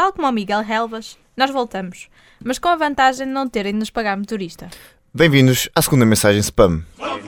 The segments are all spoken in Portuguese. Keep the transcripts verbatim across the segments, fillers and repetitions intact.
tal como o Miguel Relvas, nós voltamos, mas com a vantagem de não terem de nos pagar motorista. Bem-vindos à segunda mensagem spam.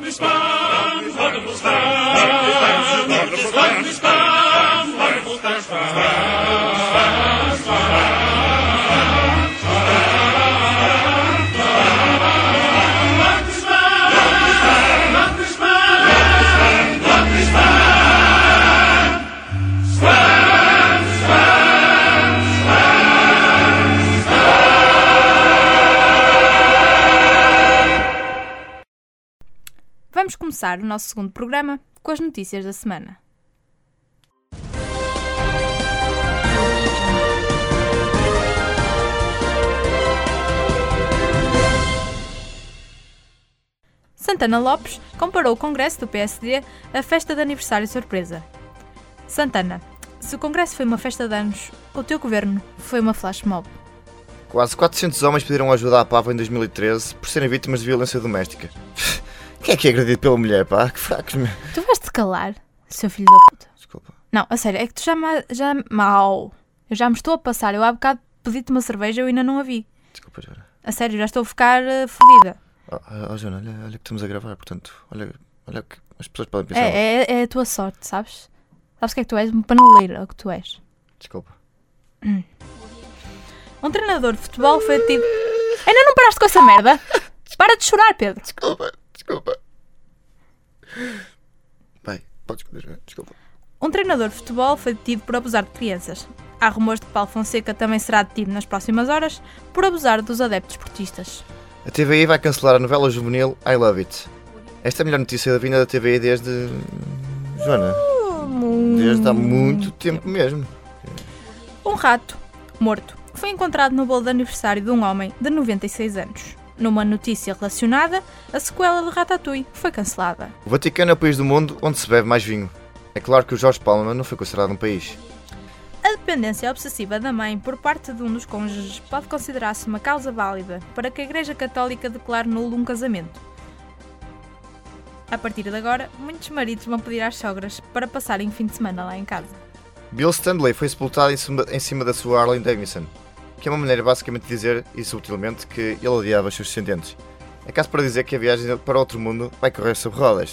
Vamos começar o nosso segundo programa com as notícias da semana. Santana Lopes comparou o Congresso do P S D à festa de aniversário surpresa. Santana, se o Congresso foi uma festa de anos, o teu governo foi uma flash mob. Quase quatrocentos homens pediram ajuda à Pava em dois mil e treze por serem vítimas de violência doméstica. Quem é que é agredido pela mulher, pá? Que fracos, meu. Tu vais-te calar, seu filho da puta. Desculpa. Não, a sério, é que tu já me... Já, mal. Eu já me estou a passar. Eu há bocado pedi-te uma cerveja e eu ainda não a vi. Desculpa, Joana. A sério, já estou a ficar uh, fodida. Oh, oh, Joana, olha, olha que estamos a gravar, portanto, olha, olha que as pessoas podem pensar. É, é, é a tua sorte, sabes? Sabes o que é que tu és? Um paneleiro, é o que tu és. Desculpa. Hum. Um treinador de futebol foi detido... Ainda não paraste com essa merda? Para de chorar, Pedro. Desculpa, desculpa. Bem, podes continuar, desculpa. Um treinador de futebol foi detido por abusar de crianças. Há rumores de que Paulo Fonseca também será detido nas próximas horas por abusar dos adeptos esportistas. A T V I vai cancelar a novela juvenil I Love It. Esta é a melhor notícia da vinda da T V I desde... Joana, desde há muito tempo mesmo. Um rato, morto, foi encontrado no bolo de aniversário de um homem de noventa e seis anos. Numa notícia relacionada, a sequela de Ratatouille foi cancelada. O Vaticano é o país do mundo onde se bebe mais vinho. É claro que o Jorge Palma não foi considerado um país. A dependência obsessiva da mãe por parte de um dos cônjuges pode considerar-se uma causa válida para que a Igreja Católica declare nulo um casamento. A partir de agora, muitos maridos vão pedir às sogras para passarem o fim de semana lá em casa. Bill Stanley foi sepultado em cima, em cima da sua Harley Davidson, que é uma maneira basicamente de dizer, e subtilmente, que ele odiava os seus descendentes. É caso para dizer que a viagem para outro mundo vai correr sobre rodas.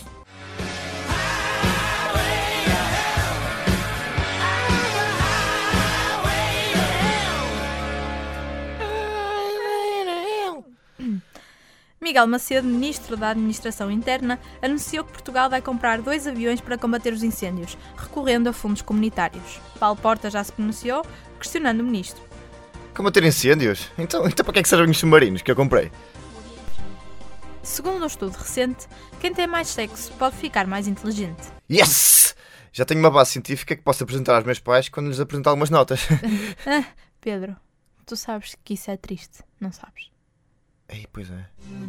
Miguel Macedo, ministro da Administração Interna, anunciou que Portugal vai comprar dois aviões para combater os incêndios, recorrendo a fundos comunitários. Paulo Porta já se pronunciou, questionando o ministro. Combater incêndios? Então, então para que é que servem os submarinos que eu comprei? Segundo um estudo recente, quem tem mais sexo pode ficar mais inteligente. Yes! Já tenho uma base científica que posso apresentar aos meus pais quando lhes apresentar algumas notas. Ah, Pedro, tu sabes que isso é triste, não sabes? Ei, pois é.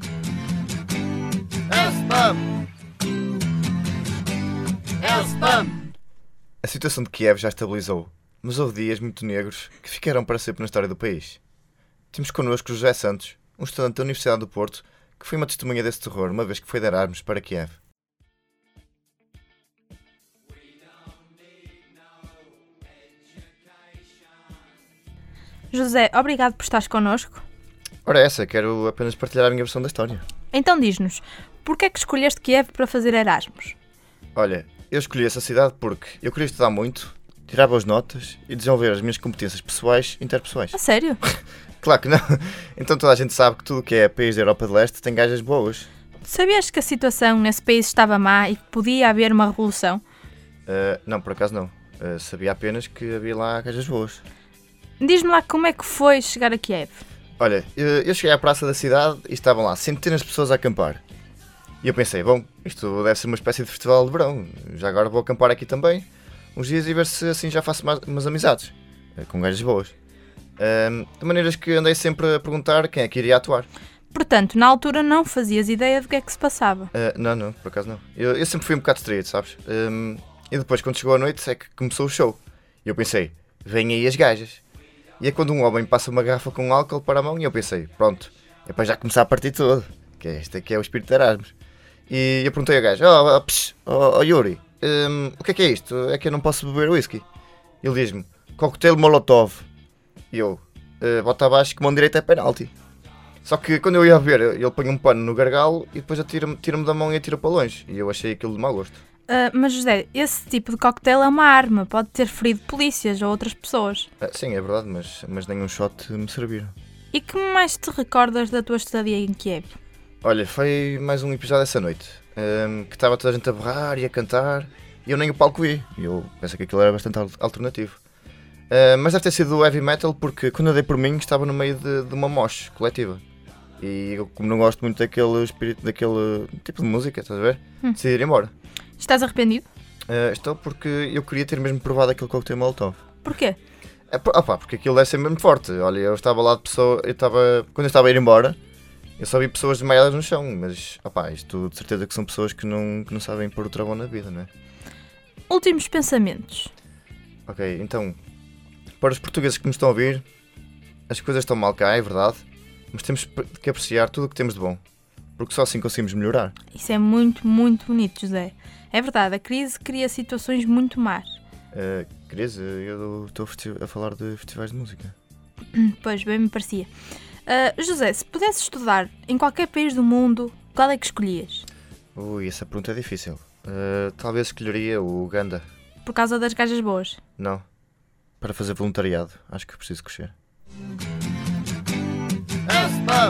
É spam! É spam! A situação de Kiev já estabilizou, mas houve dias muito negros que ficaram para sempre na história do país. Temos connosco José Santos, um estudante da Universidade do Porto, que foi uma testemunha desse terror uma vez que foi dar armas para Kiev. José, obrigado por estares connosco. Ora essa, quero apenas partilhar a minha versão da história. Então diz-nos, porquê é que escolheste Kiev para fazer Erasmus? Olha, eu escolhi essa cidade porque eu queria estudar muito, tirar boas notas e desenvolver as minhas competências pessoais e interpessoais. A sério? Claro que não. Então toda a gente sabe que tudo que é país da Europa de Leste tem gajas boas. Sabias que a situação nesse país estava má e que podia haver uma revolução? Uh, não, por acaso não. Uh, sabia apenas que havia lá gajas boas. Diz-me lá como é que foi chegar a Kiev. Olha, eu cheguei à praça da cidade e estavam lá centenas de pessoas a acampar. E eu pensei, bom, isto deve ser uma espécie de festival de verão. Já agora vou acampar aqui também uns dias e ver se assim já faço mais, umas amizades com gajas boas. Um, de maneiras que andei sempre a perguntar quem é que iria atuar. Portanto, na altura não fazias ideia do que é que se passava? Uh, não, não, por acaso não. Eu, eu sempre fui um bocado distraído, sabes? Um, e depois, quando chegou a noite, é que começou o show. E eu pensei, vêm aí as gajas. E é quando um homem passa uma garrafa com álcool para a mão e eu pensei, pronto, é para já começar a partir todo. Que é este aqui é o espírito de Erasmus. E eu perguntei ao gajo, oh, oh, psh, oh, oh Yuri, um, o que é que é isto? É que eu não posso beber whisky. Ele diz-me, coquetel Molotov. E eu, uh, bota abaixo que mão direita é penalti. Só que quando eu ia ver, ele põe um pano no gargalo e depois atira-me, tira-me da mão e atira para longe. E eu achei aquilo de mau gosto. Uh, mas José, esse tipo de coquetel é uma arma, pode ter ferido polícias ou outras pessoas. Uh, sim, é verdade, mas, mas nenhum shot me serviram. E que mais te recordas da tua estadia em Kiev? Olha, foi mais um episódio essa noite, um, que estava toda a gente a berrar e a cantar, e eu nem o palco vi. E eu pensei que aquilo era bastante alternativo. Uh, mas deve ter sido heavy metal porque quando eu dei por mim estava no meio de, de uma mosh coletiva. E eu, como não gosto muito daquele espírito, daquele tipo de música, estás a ver? Hum. Decidi ir embora. Estás arrependido? Uh, estou porque eu queria ter mesmo provado aquele coquetel Molotov. Porquê? É, opa, porque aquilo deve ser mesmo forte. Olha, eu estava lá de pessoa, eu estava, quando eu estava a ir embora, eu só vi pessoas desmaiadas no chão, mas opa, isto de certeza que são pessoas que não, que não sabem pôr o travão na vida, não é? Últimos pensamentos. Ok, então, para os portugueses que me estão a ouvir, as coisas estão mal cá, é verdade, mas temos que apreciar tudo o que temos de bom, porque só assim conseguimos melhorar. Isso é muito, muito bonito, José. É verdade, a crise cria situações muito más. Uh, crise? Eu estou a falar de festivais de música. Pois, bem me parecia. Uh, José, se pudesse estudar em qualquer país do mundo, qual é que escolhias? Ui, essa pergunta é difícil. Uh, talvez escolheria o Uganda. Por causa das gajas boas? Não. Para fazer voluntariado. Acho que preciso crescer. É o spam!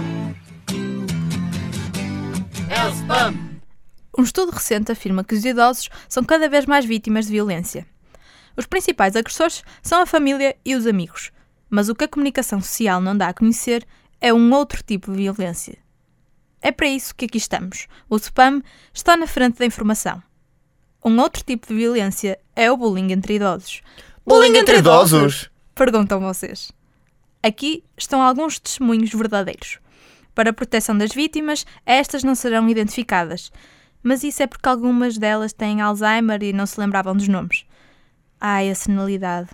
É o spam! Um estudo recente afirma que os idosos são cada vez mais vítimas de violência. Os principais agressores são a família e os amigos, mas o que a comunicação social não dá a conhecer é um outro tipo de violência. É para isso que aqui estamos. O spam está na frente da informação. Um outro tipo de violência é o bullying entre idosos. Bullying entre idosos? Perguntam vocês. Aqui estão alguns testemunhos verdadeiros. Para a proteção das vítimas, estas não serão identificadas. Mas isso é porque algumas delas têm Alzheimer e não se lembravam dos nomes. Ai, a senilidade.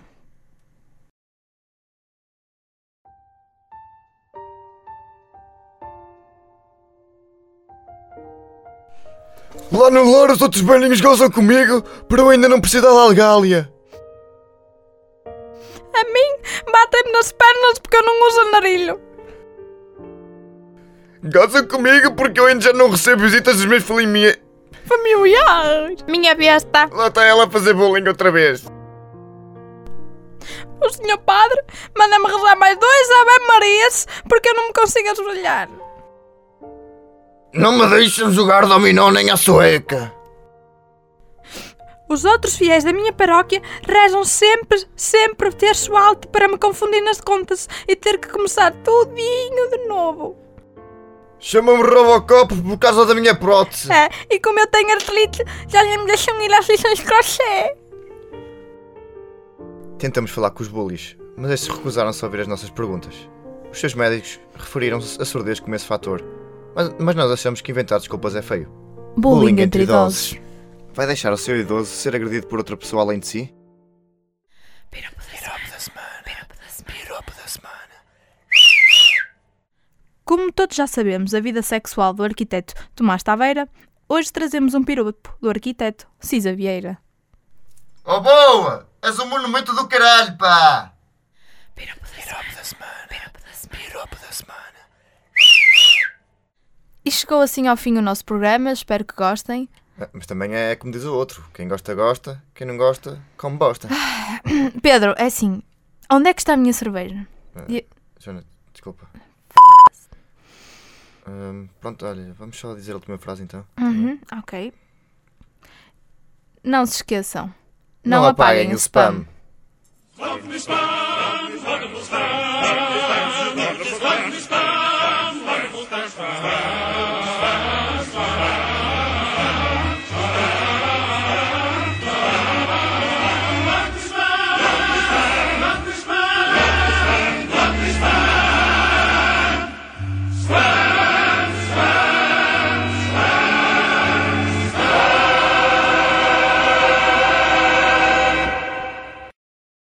Lá no lar os outros velhinhos gozam comigo, pero eu ainda não preciso da Algália. A mim, batem-me nas pernas porque eu não uso andarilho. Gozam comigo porque eu ainda já não recebo visitas dos meus filhinhos. Familiares. Minha besta. Lá está ela a fazer bullying outra vez. O senhor padre manda-me rezar mais dois Ave Marias porque eu não me consigo ajoelhar. Não me deixam jogar dominó nem a sueca. Os outros fiéis da minha paróquia rezam sempre, sempre terço alto para me confundir nas contas e ter que começar tudinho de novo. Chama-me Robocop por causa da minha prótese. É, e como eu tenho artrite, já nem me deixam ir às lições de crochê. Tentamos falar com os bullies, mas estes recusaram-se a ouvir as nossas perguntas. Os seus médicos referiram-se a surdez como esse fator, mas, mas nós achamos que inventar desculpas é feio. Bullying, bullying entre idosos. Vai deixar o seu idoso ser agredido por outra pessoa além de si? Piropo da semana. Piropo da semana. Como todos já sabemos a vida sexual do arquiteto Tomás Taveira, hoje trazemos um piropo do arquiteto Cisa Vieira. Oh boa! És um monumento do caralho, pá! Piropo da semana. Piropo da semana. E chegou assim ao fim o nosso programa, espero que gostem. Mas também é como diz o outro, quem gosta gosta, quem não gosta come bosta. Pedro, é assim, onde é que está a minha cerveja? Uh, e... Joana, desculpa. Um, pronto, olha, vamos só dizer a última frase então. Uhum, ok. Não se esqueçam, não, não apaguem, apaguem o spam. spam.